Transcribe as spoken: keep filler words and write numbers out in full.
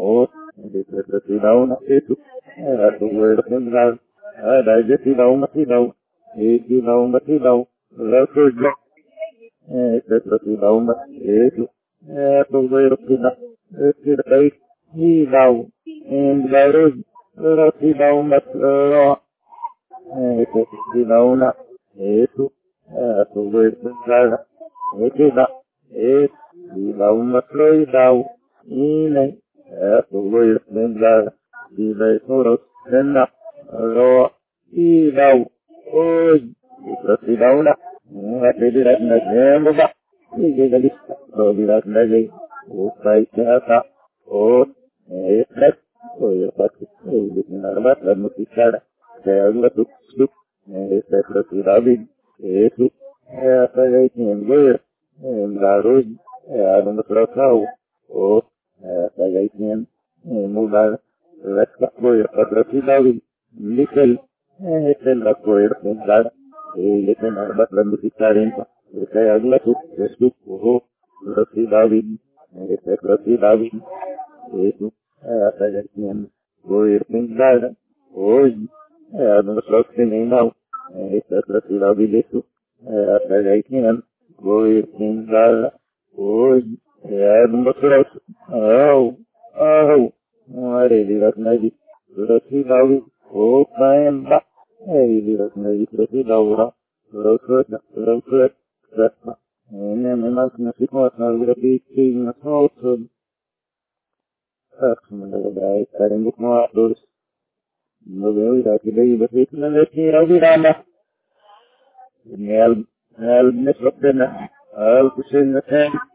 O decidão itu tu word mengal ada decidão decidão decidão decidão lepas decidão itu tu word decidão decidão decidão embarus decidão decidão itu tu word mengal decidão decidão decidão ini Atuloy Menga, Ilay Soros, Nena, Ro, Ilaw, Oy, Prasidaw na, Atidirat na Gemba, Igigalis, Robirat na Gay, Upay Kata, O, Eslet, Oy, Pati, Ibit Narbat, Lamutikara, Kaya Latuk, Stuk, Eslet Prasidabid, Esu, Atagay Kimber, Engaroy, Adam Prakaw, O, Tagaytnian, mudar la coir patrocinado, Nickel, Nickel la coir mudar, y le tener la musicar en que hay la tu, es tu, ojo, patrocinado, este patrocinado, eso, Tagaytnian, coir mudar, hoy, a nosotros tenemos, este patrocinado, eso, Tagaytnian, coir mudar, hoy, é no próximo. Oh, oh, Mare Diras Nadi, Rasidawi, O Pamba, Ei Diras Nadi, Rasidaura, Rosut, Rosut, Rasma, Nemenas Nasikos, Nagrabi, Nasosun, Rasma, Karim Moados, Noveli, Rakidei, Basit, Naleki, Avirama, Nel, Nel, Nesopena, Al Kusin, Nasen,